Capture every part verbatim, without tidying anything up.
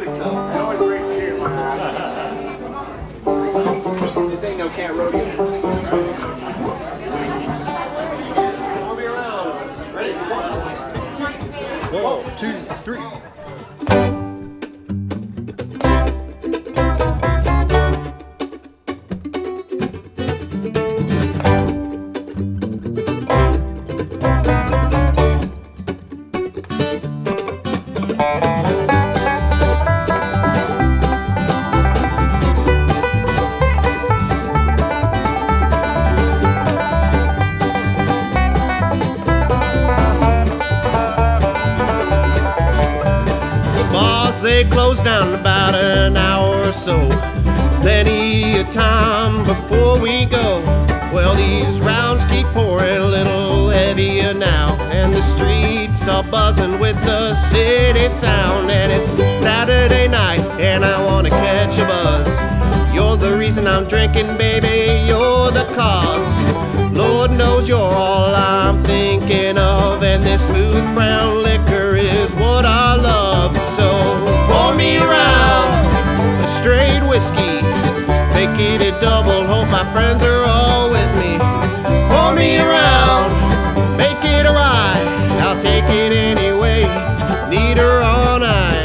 think so. It always brings tears like that. This ain't no can't rodeo. We'll be around. Ready? One, two, three. They close down in about an hour or so. Plenty of time before we go. Well, these rounds keep pouring a little heavier now, and the streets are buzzing with the city sound. And it's Saturday night, and I wanna catch a buzz. You're the reason I'm drinking, baby, you're the cause. Lord knows you're all I'm thinking of, and this smooth brown liquor is what I love. So pour me around a straight whiskey, make it a double, hope my friends are all with me. Pour me around, make it a ride, I'll take it anyway, need her on ice.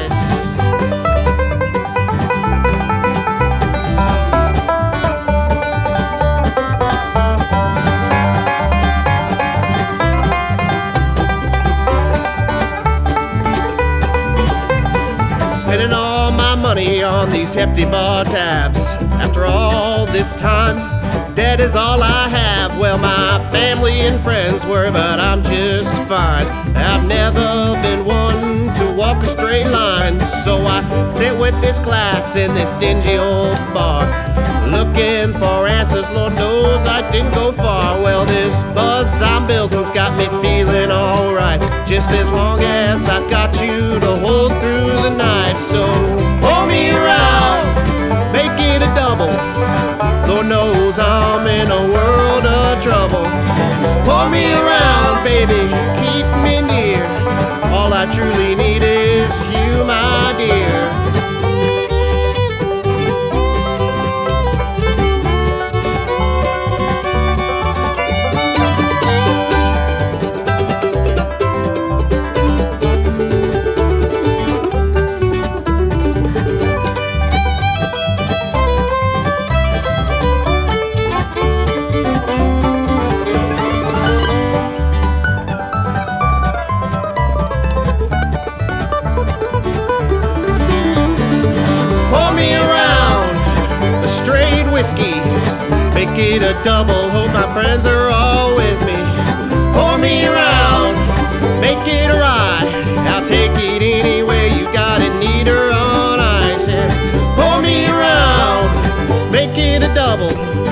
Spending all my money on these hefty bar tabs. After all this time, debt is all I have. Well, my family and friends worry, but I'm just fine. I've never been one to walk a straight line, so I sit with this glass in this dingy old bar, looking for answers. Lord knows I didn't go far. Well, this buzz I'm building's got me feeling alright, just as long as I've got you to hold through the night. So pour me around, make it a double, Lord knows I'm in a world of trouble. Pour me around, baby, keep me near, all I truly need is you, my dear. Whiskey, make it a double, hope my friends are all with me. Pour me around, make it a ride, I'll take it anyway, you got it, need her on ice. Yeah. Pour me around, make it a double,